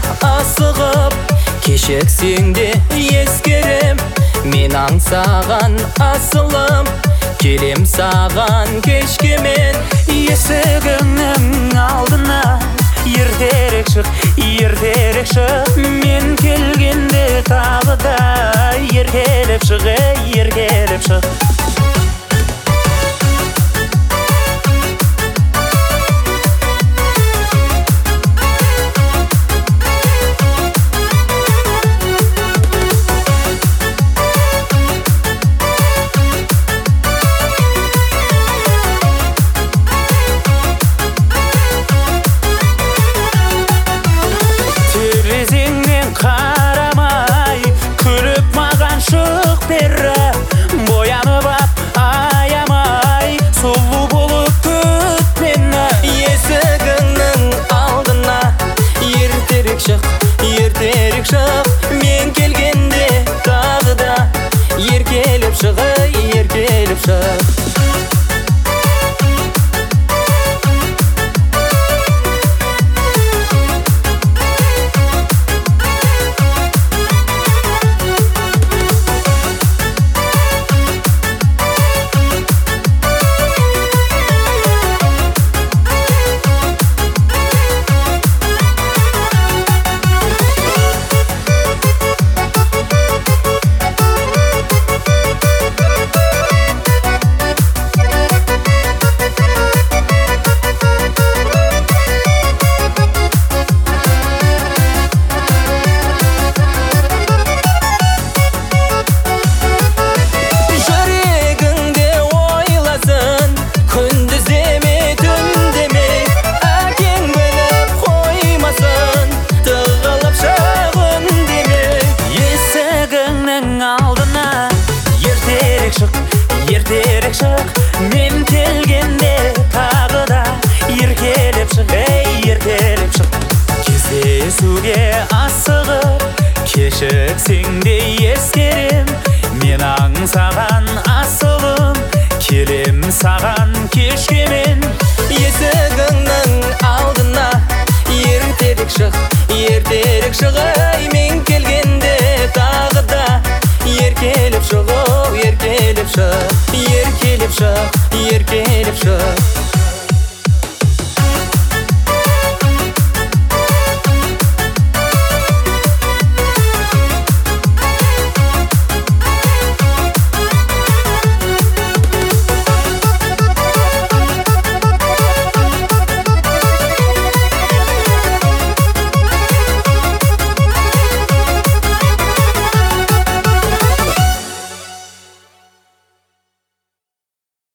асығып, кешексеңде ескерем. Мен аңсаған асылым, келем саған кешкемен. Есігіңнің алдына ертерек шық, ертерек шық. Мен келгенде тағы да еркелеп шық, еркелеп шық. Қарамай, күліп маған шық бері. Боянып ап, аямай, сұлу болып күт мені. Есігіңнің алдына ертерек шық, ертерек шық. Мен келгенде тағы да еркелеп шық, еркелеп шық. Ертерек шық, мен келгенде тағы да еркелеп шық, еркелеп шық. Кездесуге асығып, кешіксеңде ескерем. Мен аңсаған асылым, келем саған кешкемен. Есігіңнің алдына ертерек шық, ертерек шық. Мен келгенде тағы да еркелеп шық, еркелеп шық, еркелеп шық, еркелеп шық.